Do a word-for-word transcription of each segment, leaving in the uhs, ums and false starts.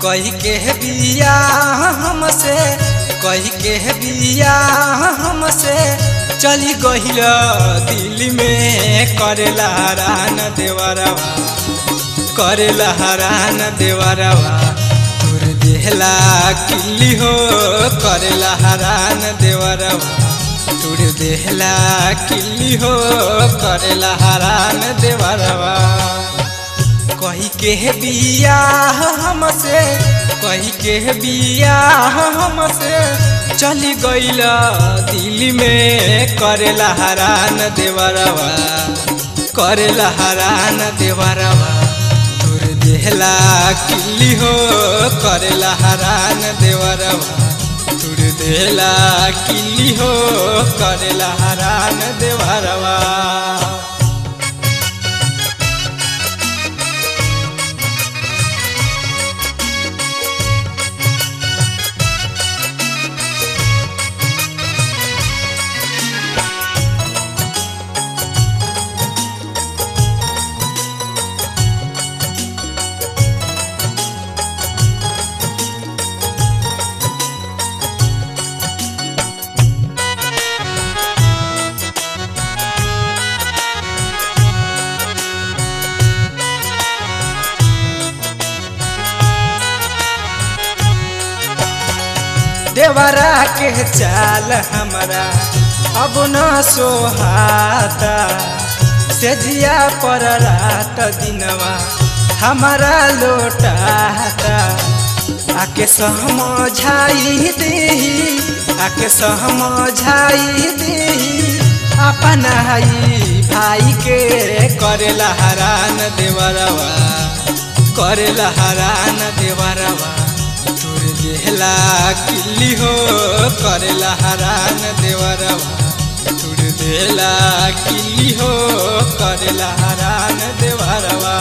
कही के बिया हमसे कही के बिया हमसे चली गहिल दिल्ली में करेला हरान देवरवा करेला हरान देवरवा तुर देहला किल्ली हो करेला हरान देवरवा तुर देहला किल्ली हो करेला हरान देवरवा कही के बिया हमसे कही के बिया हमसे चली गइल दिल्ली में करेला हरान देवरवा करेला हरान देवरवा तुर देहला किल्ली हो करेला हरान देवरवा तुर देहला किल्ली हो करेला हरान देवरवा। देवरा के चाल हमरा अब न सोहाता सेजिया पर रात दिनवा हमारा लोटाता आके समझाई देही आके समझाई देही अपना भाई के करेला हरान देवरवा करेला हरान देवरवा तुर देहला किल्ली हो करेला हरान देवरवा तुर देहला किल्ली हो करेला हरान देवरवा।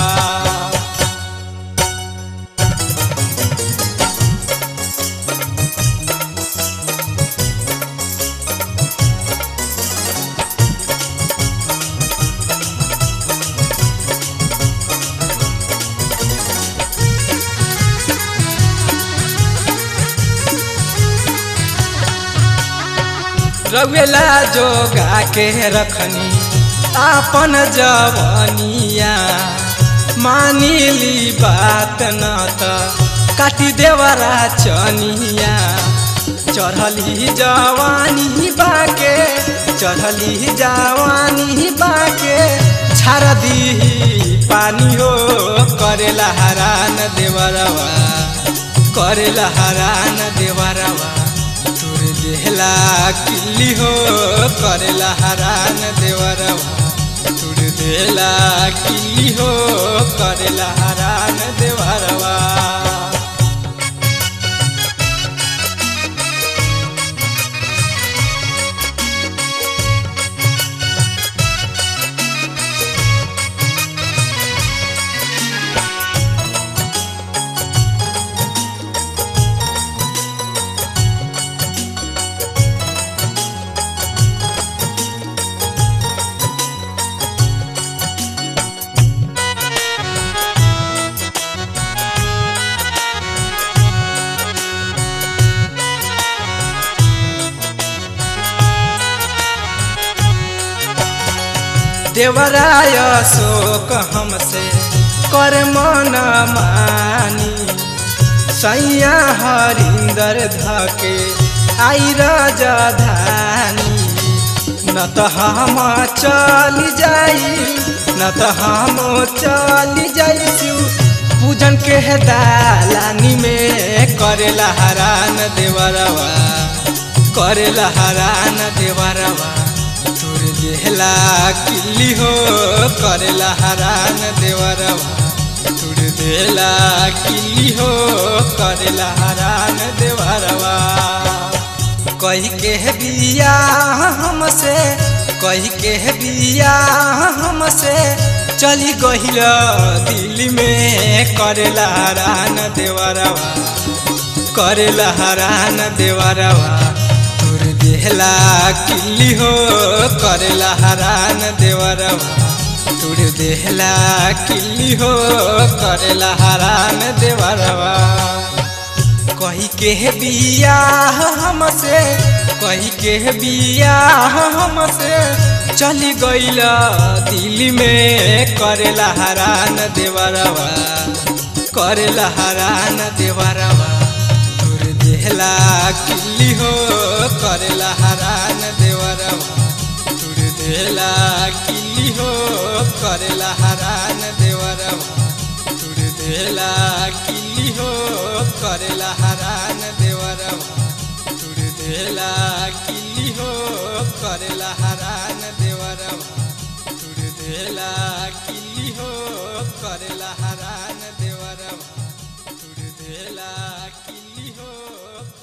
रवेला जोगा के रखनी आपन जवनिया मानिली बात न त काटी देवरा चनिया चढ़ली जवानी बाके चढ़ली जवानी बाके छाड़ दी पानी हो करेला हरान देवरवा करेला हरान देवरवा तुर देहला किल्ली हो करेला हरान देवरवा तुर देहला किल्ली हो करेला हरान देवरवा। देवराय शोक हमसे कर मन मानी सैया हरिंदर धके आई राजधानी न तो हम चली जाई न तो हम चली जाई पूजन के दालानी में करेला हरान देवरवा करेला हरान देवरवा तुर देहला किल्ली हो करेला हरान देवरवा तुर देहला किल्ली हो करेला हरान देवरवा। कही के बिया हमसे कही के बिया हमसे चली गहिल दिल्ली में करेला हरान देवरवा करेला हरान देवरवा तुर देहला किल्ली हो करेला हरान देवरवा तुर देहला किल्ली हो करेला हरान देवरवा। कही के बियाह हमसे कही के बियाह हमसे चली गईला दिल्ली में करेला हरान देवरवा करेला हरान देवरवा दूर देहला किल्ली हो करेला हरान देवरवा दूर देहला किल्ली हो करेला हरान देवरवा दूर देहला किल्ली हो करेला हरान देवरवा दूर देहला किल्ली हो करेला हरान देवरवा दूर देहला किल्ली हो करेला हरान देवरवा दूर देहला